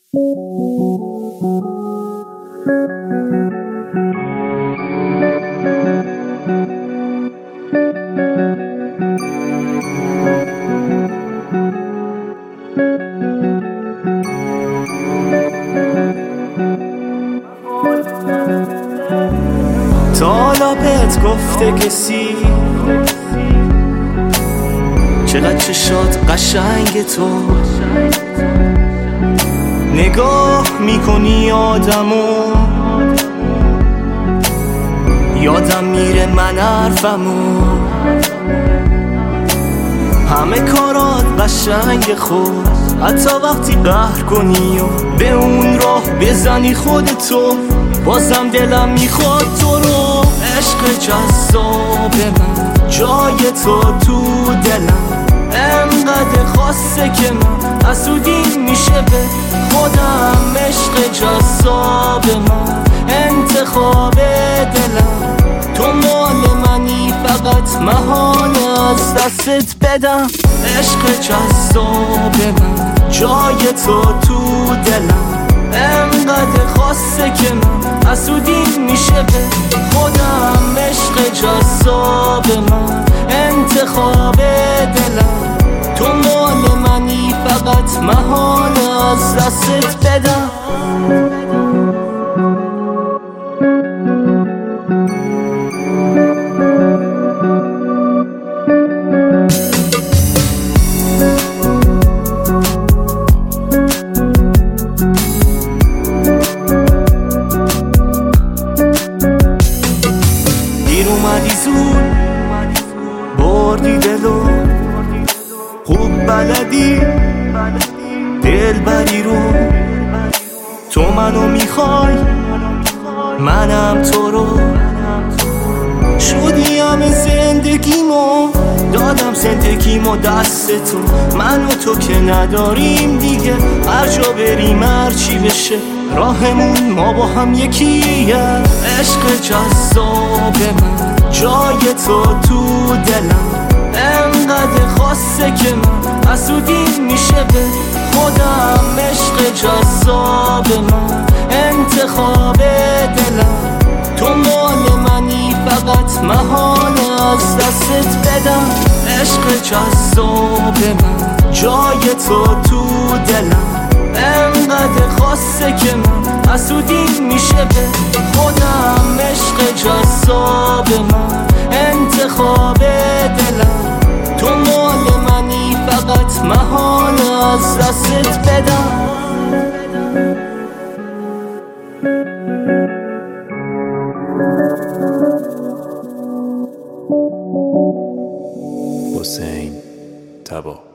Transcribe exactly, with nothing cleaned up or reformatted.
تا حالا بهت گفته کسی چقدر چشات قشنگ تو نگاه میکنی آدمو یادم میره من حرفمو همه کارات قشنگ خود حتی وقتی قهر کنی و به اون راه بزنی خودتو بازم دلم میخواد تو رو عشق جذاب من جای تو تو دلم انقدر خاصه که من حسودی میشه به خودم عشق جذاب من انتخاب دلم تو مال منی فقط محاله از دستت بدم عشق جذاب من جای تو تو دلم انقدر خاصه که من حسودی میشه به خودم عشق جذاب من انتخاب دلم تو مال منی فقط محاله از دستت بدم اومدی زود بردی دلو خوب بلدی دل بری رو تو منو میخوای منم تو رو شدی همه زندگیمو دادم زندگیمو دست تو من و تو که نداریم دیگه هر جا بریم هر چی بشه راهمون ما با هم یکیه عشق جذاب من جای تو تو دلم انقدر خاصه که من حسودی میشه به خودم عشق جذاب من انتخاب دلم تو مال منی فقط محاله از دستت بدم عشق جذاب من جای تو تو دلم انقدر خاصه که من حسودی میشه به خودم عشق جذاب من انتخاب دلم تو مال منی فقط محاله از دستت بدم حسین تبا